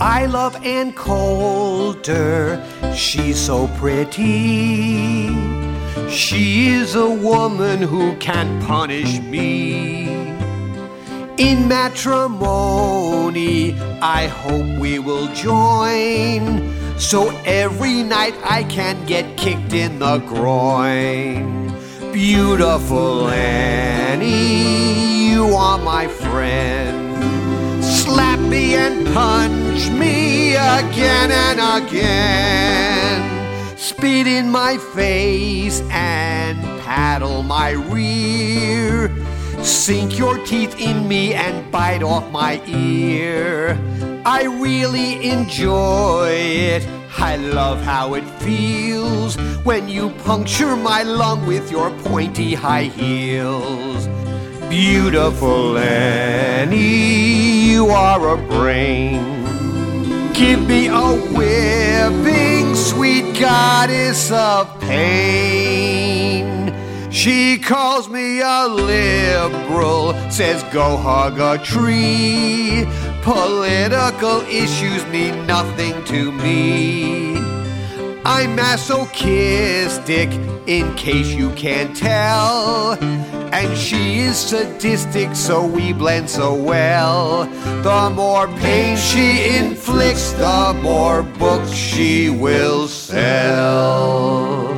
I love Ann Coulter, she's so pretty. She is a woman who can't punish me. In matrimony, I hope we will join, so every night I can get kicked in the groin. Beautiful Annie, you are my friend. Slap me and punch me again and again. Spit in my face and paddle my rear. Sink your teeth in me and bite off my ear. I really enjoy it. I love how it feels when you puncture my lung with your pointy high heels. Beautiful Annie, you are a brain. Give me a whipping, sweet goddess of pain. She calls me a liberal, says go hug a tree. Political issues mean nothing to me. I'm masochistic, in case you can't tell. And she is sadistic, so we blend so well. The more pain she inflicts, the more books she will sell.